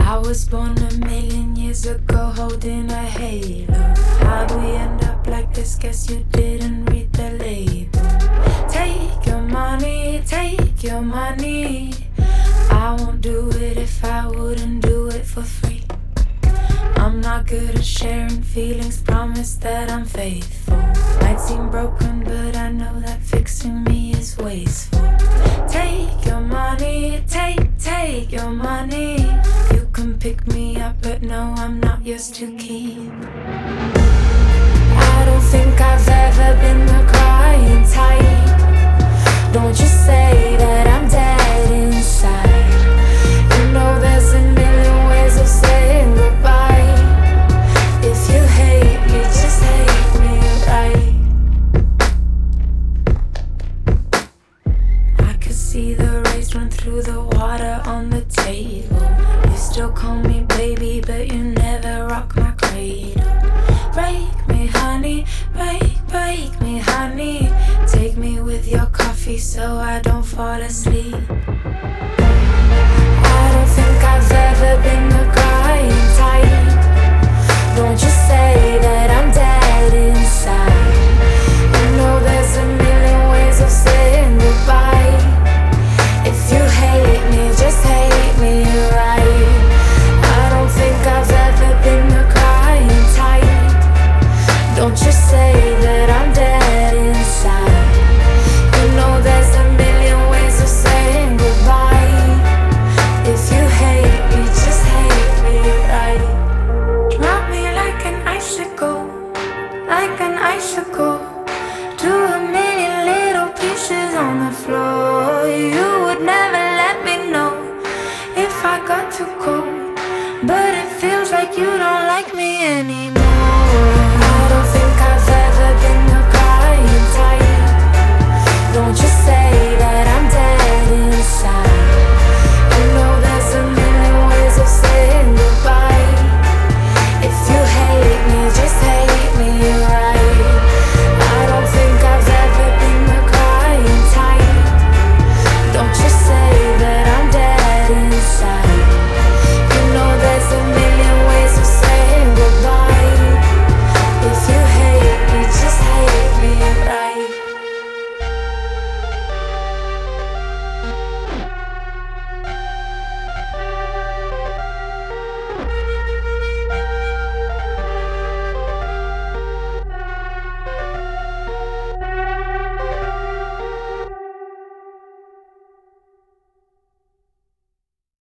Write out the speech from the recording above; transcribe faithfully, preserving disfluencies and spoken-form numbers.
I was born a million years ago holding a halo. How'd we end up like this? Guess you didn't read the label. Take your money, take your money. I won't do it if I wouldn't do it for free. I'm not good at sharing feelings, promise that I'm faithful. Might seem broken, but I know that fixing me is wasteful. Take your money, take, take your money. You can pick me up, but no, I'm not yours to keep. I don't think I've ever been the crying type. Don't you say that I'm dead inside. You know there's a million ways of saying goodbye. If you hate me, just hate me right. I could see the rays run through the water on the table. You still call me baby, but you never rock my cradle. Break me, honey, break, break me, honey. Take me with your coffee so I don't fall asleep. I don't think I've ever been the crying type. Don't you say that I'm dead inside. You know there's a million ways of saying goodbye. If you hate me, just hate me right. I don't think I've ever been the crying type. Don't you say that I'm dead inside. You know there's a million ways of saying goodbye. If you hate me, just hate me right. Drop me like an icicle, like an icicle, to a million little pieces on the floor. You would never let me know if I got too cold, but it feels like you don't like me anymore.